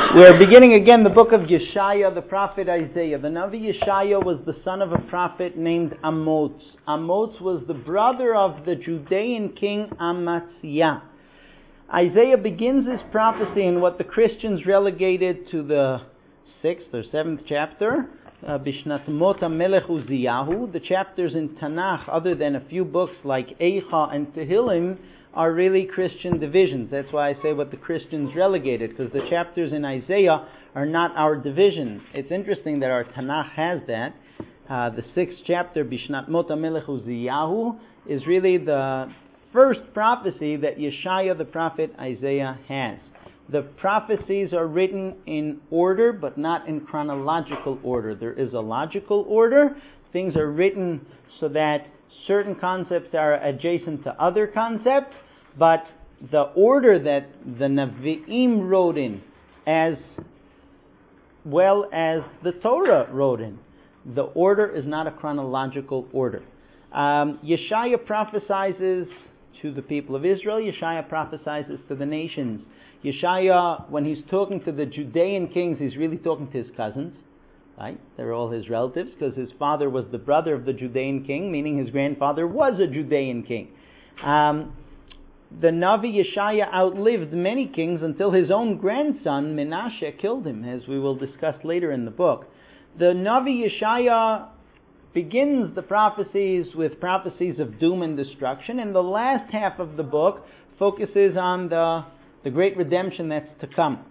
We're beginning again the book of Yeshaya, the prophet Isaiah. The Navi Yeshaya was the son of a prophet named Amoz. Amoz was the brother of the Judean king Amaziah. Isaiah begins his prophecy in what the Christians relegated to the 6th or 7th chapter, Bishnat Mot HaMelech Uziyahu. The chapters in Tanakh, other than a few books like Eicha and Tehillim, are really Christian divisions. That's why I say what the Christians relegated, because the chapters in Isaiah are not our division. It's interesting that our Tanakh has that. The 6th chapter, Bishnat Mot HaMelech Uziyahu, is really the first prophecy that Yeshaya the prophet Isaiah has. The prophecies are written in order, but not in chronological order. There is a logical order. Things are written so that certain concepts are adjacent to other concepts, but the order that the Navi'im wrote in, as well as the Torah wrote in, the order is not a chronological order. Yeshaya prophesizes to the people of Israel. Yeshaya prophesizes to the nations. Yeshaya, when he's talking to the Judean kings, he's really talking to his cousins. Right? They're all his relatives, because his father was the brother of the Judean king, meaning his grandfather was a Judean king. The Navi Yeshaya outlived many kings until his own grandson Menashe killed him, as we will discuss later in the book. The Navi Yeshaya begins the prophecies with prophecies of doom and destruction, and the last half of the book focuses on the great redemption that's to come.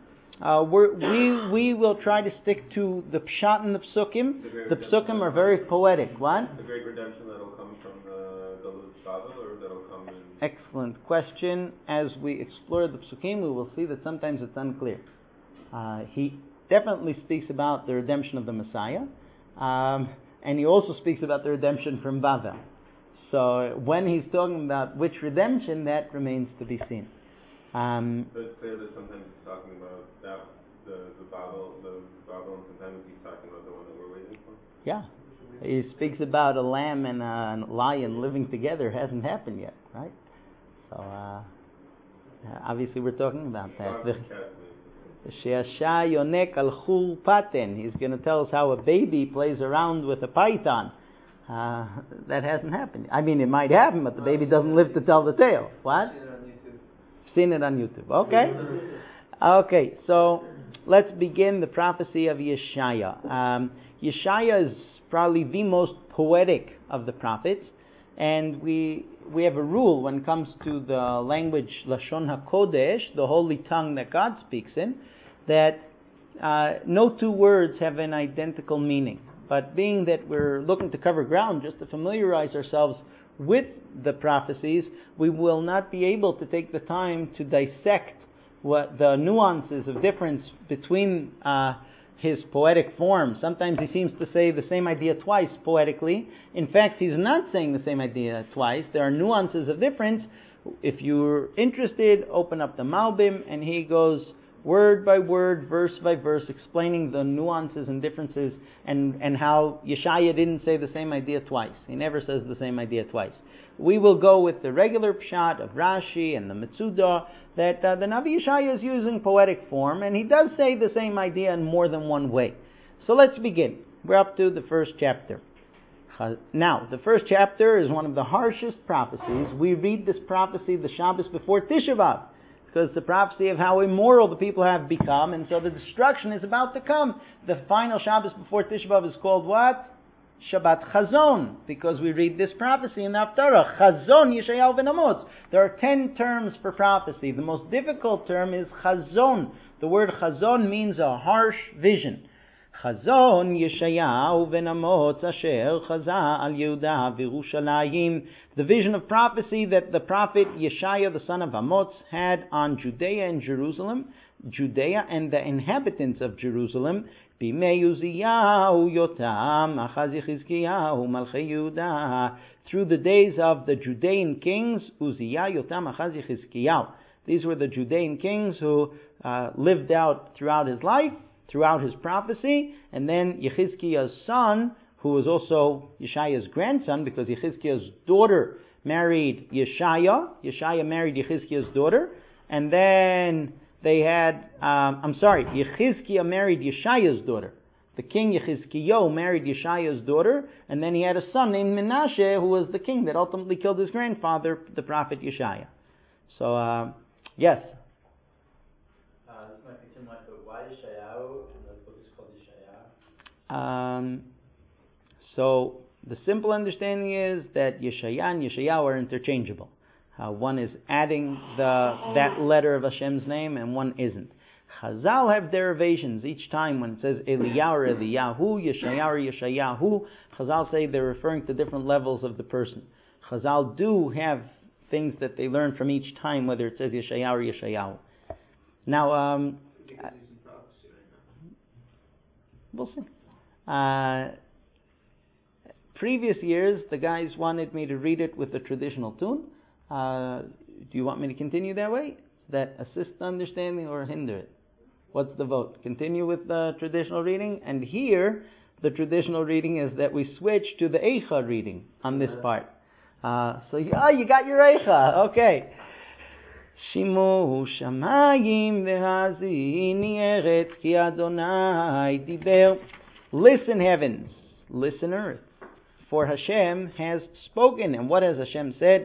We will try to stick to the pshat and the psukim. The psukim are very poetic. What? The great redemption that will come from the Babel, or that will come in... Excellent question. As we explore the psukim, we will see that sometimes it's unclear. He definitely speaks about the redemption of the Messiah, and he also speaks about the redemption from Babel. So when he's talking about which redemption, that remains to be seen. So it's clear that sometimes he's talking about that, the Babel, and sometimes he's talking about the one that we're waiting for. Yeah, he speaks about a lamb and a lion living together. It hasn't happened yet, right? So obviously we're talking about that. He's going to tell us how a baby plays around with a python. That hasn't happened. I mean, it might happen, but the baby doesn't live to tell the tale. What? Seen it on YouTube. Okay, so let's begin the prophecy of Yeshaya. Yeshaya is probably the most poetic of the prophets, and we have a rule when it comes to the language Lashon HaKodesh, the holy tongue that God speaks in, that no two words have an identical meaning. But being that we're looking to cover ground just to familiarize ourselves with the prophecies, we will not be able to take the time to dissect what the nuances of difference between his poetic form. Sometimes he seems to say the same idea twice poetically. In fact, he's not saying the same idea twice. There are nuances of difference. If you're interested, open up the Malbim, and he goes word by word, verse by verse, explaining the nuances and differences, and how Yeshaya didn't say the same idea twice. He never says the same idea twice. We will go with the regular pshat of Rashi and the Metzudah, that the Navi Yeshaya is using poetic form, and he does say the same idea in more than one way. So let's begin. We're up to the first chapter. Now, the first chapter is one of the harshest prophecies. We read this prophecy the Shabbos before Tisha B'Av, because it's a prophecy of how immoral the people have become, and so the destruction is about to come. The final Shabbos before Tisha B'Av is called what? Shabbat Chazon, because we read this prophecy in the Haftarah. Chazon Yeshayahu ben Amoz. There are 10 terms for prophecy. The most difficult term is Chazon. The word Chazon means a harsh vision. Chazon Yeshayahu ben Amoz asher chaza al Yehuda v'Yerushalayim. The vision of prophecy that the prophet Yeshaya, the son of Amoz, had on Judea and Jerusalem, Judea and the inhabitants of Jerusalem, Bimei Uziyahu Yotam Achaz Yechizkiyahu Malchei Yehuda, through the days of the Judean kings, Uziyah, Yotam, Achaz Yechizkiyahu. These were the Judean kings who lived out throughout his life, throughout his prophecy, and then Yechizkiah's son, who was also Yeshaya's grandson, because Yechizkiah's daughter married Yeshaya. Yeshaya married Yechizkiah's daughter, and then they had, Yechizkiah married Yeshaya's daughter. The king Yechizkiah married Yeshaya's daughter, and then he had a son named Menashe, who was the king that ultimately killed his grandfather, the prophet Yeshaya. So, yes? This might be similar to why Yeshayahu, and the book is called Yeshaya. So, the simple understanding is that Yeshaya and Yeshayahu are interchangeable. One is adding that letter of Hashem's name, and one isn't. Chazal have derivations each time when it says Eliyahu or Eliyahu, Yeshayahu or Yeshayahu. Chazal say they're referring to different levels of the person. Chazal do have things that they learn from each time, whether it says Yeshayahu or Yeshayahu. Now, we'll see. Previous years, the guys wanted me to read it with the traditional tune. Do you want me to continue that way? Does that assist the understanding or hinder it? What's the vote? Continue with the traditional reading? And here, the traditional reading is that we switch to the Eicha reading on this part. You got your Eicha. Okay. Shimu shamayim v'hazini eretz ki Adonai diber. Listen, heavens. Listen, earth. For Hashem has spoken. And what has Hashem said?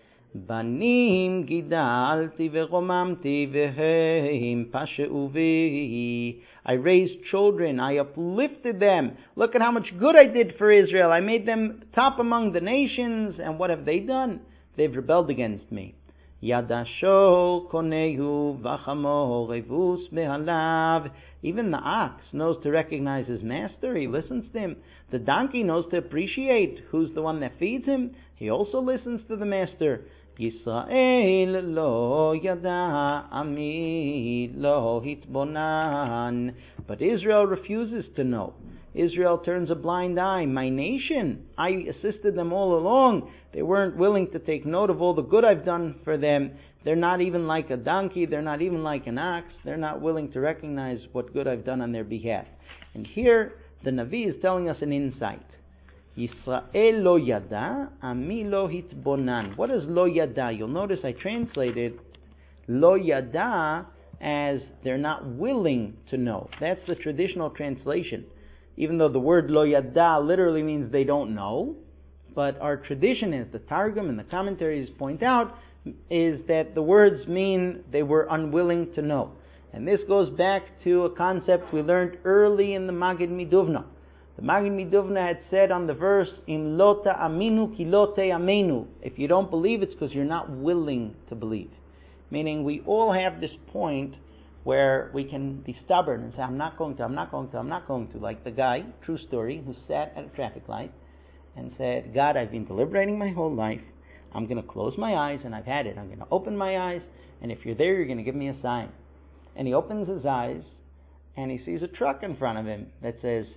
Banim gidalti v'chomamti v'heim pashe'u vi. I raised children, I uplifted them. Look at how much good I did for Israel. I made them top among the nations. And what have they done? They've rebelled against me. Yadasho konehu v'chamo revus behalav. Even the ox knows to recognize his master. He listens to him. The donkey knows to appreciate who's the one that feeds him. He also listens to the master. Yisrael lo yada ami lo hitbonan. But Israel refuses to know. Israel turns a blind eye. My nation, I assisted them all along. They weren't willing to take note of all the good I've done for them. They're not even like a donkey. They're not even like an ox. They're not willing to recognize what good I've done on their behalf. And here, the Navi is telling us an insight. Yisrael lo yada, ami lo hitbonan. What is lo yada? You'll notice I translated lo yada as they're not willing to know. That's the traditional translation. Even though the word lo yada literally means they don't know, but our tradition, as the Targum and the commentaries point out, is that the words mean they were unwilling to know. And this goes back to a concept we learned early in the Magid Miduvna. The Magid Miduvna had said on the verse, "Im lota aminu ki lote amenu." If you don't believe, it's because you're not willing to believe. Meaning, we all have this point where we can be stubborn and say, I'm not going to. Like the guy, true story, who sat at a traffic light and said, God, I've been deliberating my whole life. I'm going to close my eyes, and I've had it. I'm going to open my eyes, and if you're there, you're going to give me a sign. And he opens his eyes, and he sees a truck in front of him that says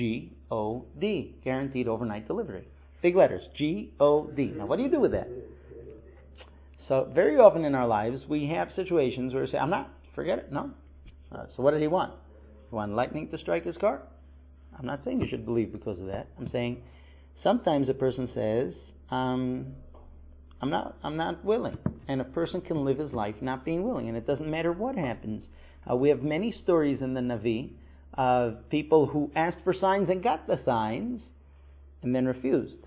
G-O-D, guaranteed overnight delivery. Big letters, G-O-D. Now, what do you do with that? So, very often in our lives, we have situations where we say, I'm not, forget it, no. So what did he want? He wanted lightning to strike his car? I'm not saying you should believe because of that. I'm saying sometimes a person says, I'm not willing. And a person can live his life not being willing, and it doesn't matter what happens. We have many stories in the Navi of people who asked for signs and got the signs, and then refused.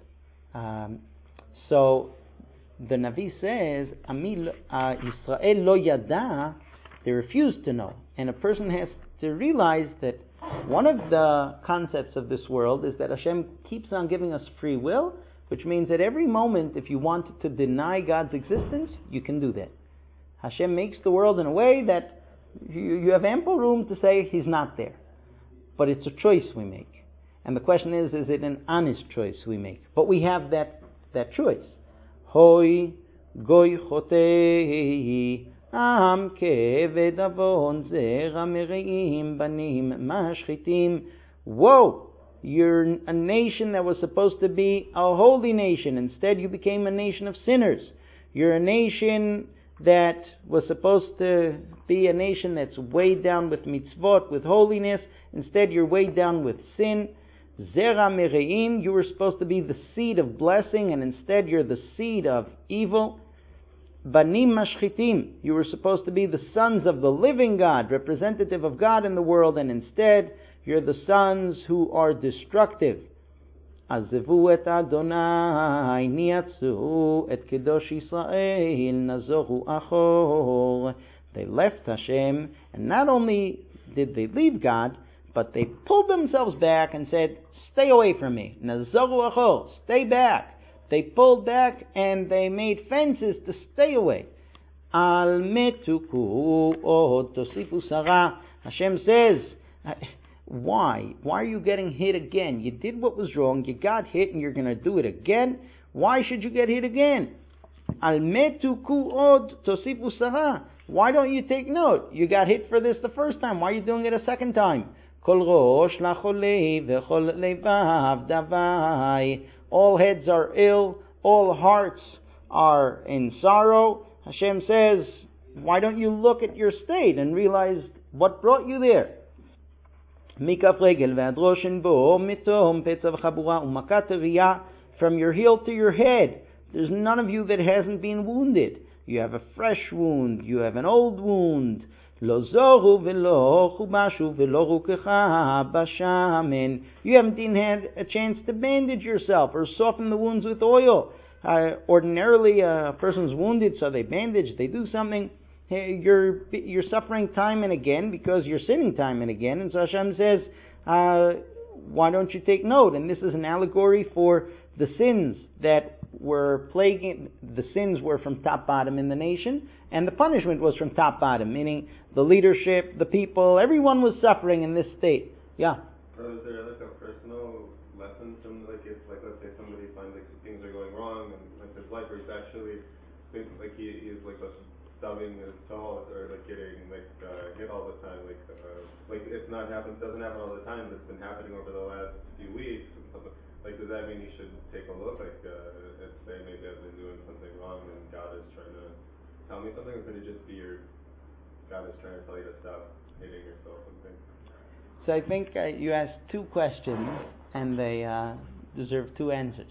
So the Navi says, Yisrael lo yada, they refuse to know. And a person has to realize that one of the concepts of this world is that Hashem keeps on giving us free will, which means at every moment, if you want to deny God's existence, you can do that. Hashem makes the world in a way that you have ample room to say He's not there. But it's a choice we make. And the question is it an honest choice we make? But we have that choice. Hoi goy chotei am keved avon zera mereim banim mashchitim. Whoa! You're a nation that was supposed to be a holy nation. Instead, you became a nation of sinners. You're a nation that was supposed to be a nation that's weighed down with mitzvot, with holiness. Instead, you're weighed down with sin. Zera mereim, you were supposed to be the seed of blessing, and instead you're the seed of evil. Banim mashchitim. You were supposed to be the sons of the living God, representative of God in the world, and instead you're the sons who are destructive. Azevu et Adonai niatzu et kedosh Yisrael nazoru achor. They left Hashem, and not only did they leave God, but they pulled themselves back and said, "Stay away from me." Nazoru achor, stay back. They pulled back and they made fences to stay away. Al metuku od tosifu sarah. Hashem says, why? Why are you getting hit again? You did what was wrong, you got hit, and you're going to do it again? Why should you get hit again? Al metuku od tosifu sarah. Why don't you take note? You got hit for this the first time. Why are you doing it a second time? Kol rosh lacholei vechol levav davai. All heads are ill, all hearts are in sorrow. Hashem says, why don't you look at your state and realize what brought you there? From your heel to your head, there's none of you that hasn't been wounded. You have a fresh wound, you have an old wound. You haven't even had a chance to bandage yourself or soften the wounds with oil. Ordinarily, a person's wounded, so they bandage, they do something. You're suffering time and again because you're sinning time and again. And so Hashem says, why don't you take note? And this is an allegory for the sins that were plaguing. The sins were from top bottom in the nation, and the punishment was from top bottom, meaning the leadership, the people, everyone was suffering in this state. Yeah. So is there like a personal lesson from like if like let's say somebody finds like things are going wrong and like his life, or he's actually like he's like stubbing his toe or like getting like hit all the time, like it's not doesn't happen all the time, but it's been happening over the last few weeks and something. Like, does that mean you should take a look? Like, and say maybe I've been doing something wrong and God is trying to tell me something, or could it just be God is trying to tell you to stop hating yourself and things? So I think you asked two questions, and they deserve two answers.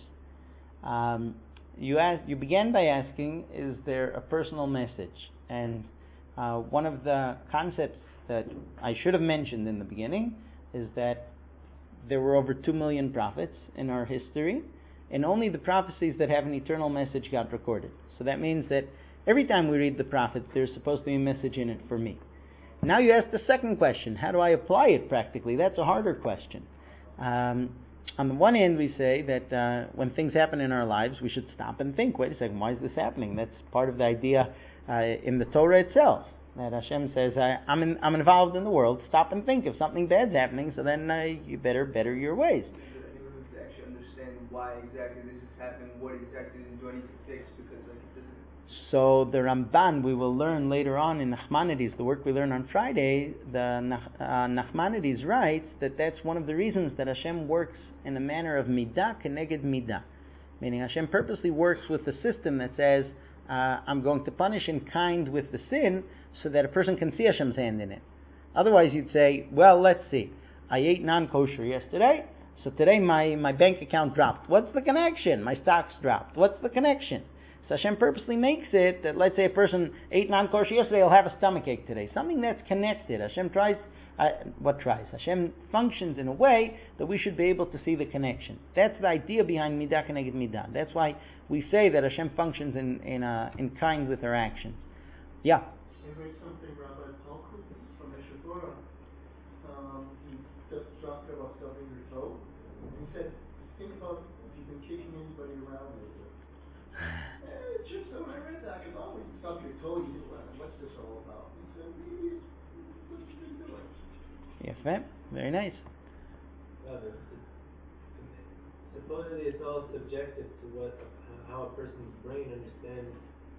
You began by asking, is there a personal message? And one of the concepts that I should have mentioned in the beginning is that there were over 2 million prophets in our history, and only the prophecies that have an eternal message got recorded. So that means that every time we read the prophet, there's supposed to be a message in it for me. Now you ask the second question, how do I apply it practically? That's a harder question. On the one hand, we say that when things happen in our lives, we should stop and think, wait a second, why is this happening? That's part of the idea in the Torah itself. That Hashem says, I'm involved in the world, stop and think if something bad's happening, so then you better better your ways. To actually understand why exactly this is happening, what exactly do I need to fix, because like it doesn't... So the Ramban, we will learn later on in Nachmanides, the work we learn on Friday, the Nachmanides writes that that's one of the reasons that Hashem works in a manner of midah keneged midah. Meaning Hashem purposely works with the system that says, I'm going to punish in kind with the sin so that a person can see Hashem's hand in it. Otherwise you'd say, well, let's see. I ate non-kosher yesterday, so today my bank account dropped. What's the connection? My stocks dropped. What's the connection? So Hashem purposely makes it that, let's say a person ate non-kosher yesterday, he'll have a stomachache today. Something that's connected. Hashem functions in a way that we should be able to see the connection. That's the idea behind midah keneged midah. That's why we say that Hashem functions in kind with our actions. Yeah. I read something Rabbi Palkut from Esher Torah. He just talked about stubbing your toe. And he said, think about if you've been kicking anybody around lately. It's just so when I read that, I go, oh, you stub your toe, you do what's this all about? He said, maybe it's what you've been doing. Yes, very nice. Supposedly it's all subjective to how a person's brain understands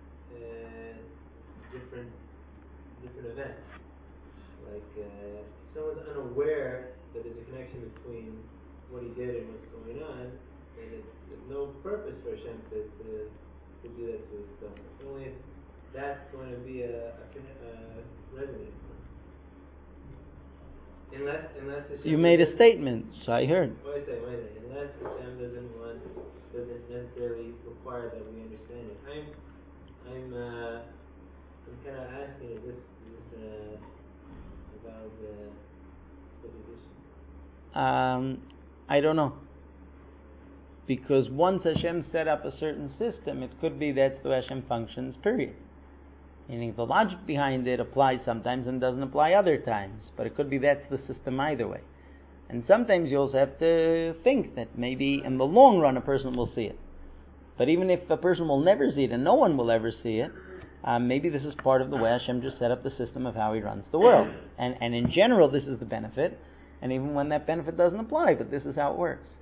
different events. Like if someone's unaware that there's a connection between what he did and what's going on, then there's no purpose for Hashem to do that to his son. Only if that's going to be a resonance. Unless Hashem you made a statement, so I heard. Wait a second. Unless Hashem doesn't necessarily require that we understand it. I'm kind of asking, is this about the subdivision? I don't know. Because once Hashem set up a certain system, it could be that's the way Hashem functions, period. Meaning the logic behind it applies sometimes and doesn't apply other times. But it could be that's the system either way. And sometimes you also have to think that maybe in the long run a person will see it. But even if a person will never see it and no one will ever see it, maybe this is part of the way Hashem just set up the system of how He runs the world. And in general this is the benefit. And even when that benefit doesn't apply, but this is how it works.